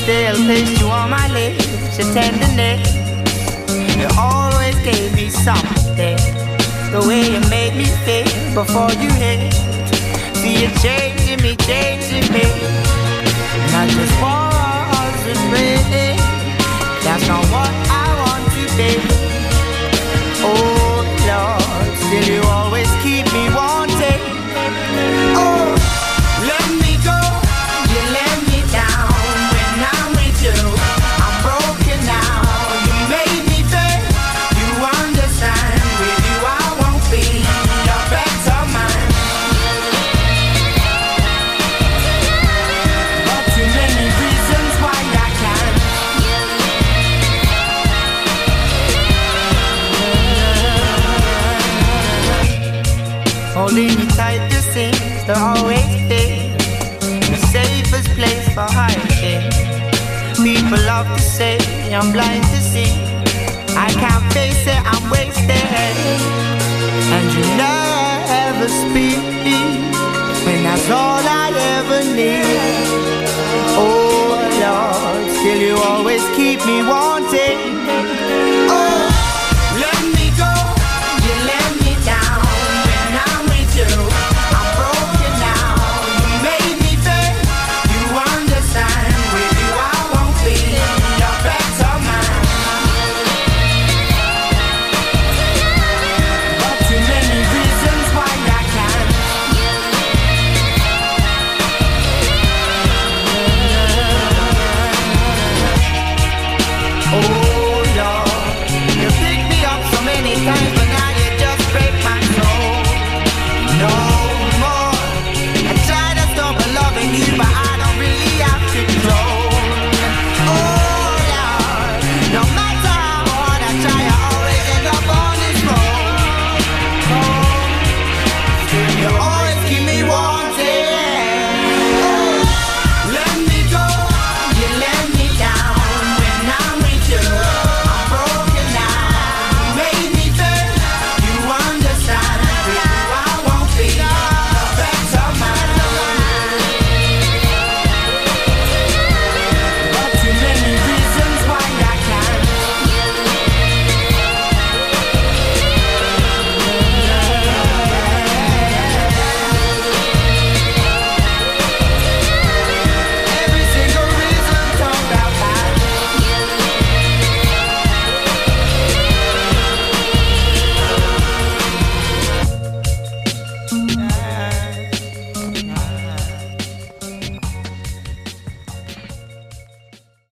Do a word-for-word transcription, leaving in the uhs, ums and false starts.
still placed you on my list. Your tenderness, you always gave me something. The way you made me feel before you hit. See you changing me, changing me. Not just walls and rain. That's not what I want to be. Oh Lord, still you always keep me wanting. Oh, let me go, you let me down. When I'm with you, I'm broken now. You made me fail, you understand. With you I won't be a better man. But too many reasons why I can't. Holding you tight, the seems to always be the safest place for hiding. People love to say I'm blind to see. I can't face it, I'm wasted. And you never speak when that's all I ever need. Oh Lord, still you always keep me wanting.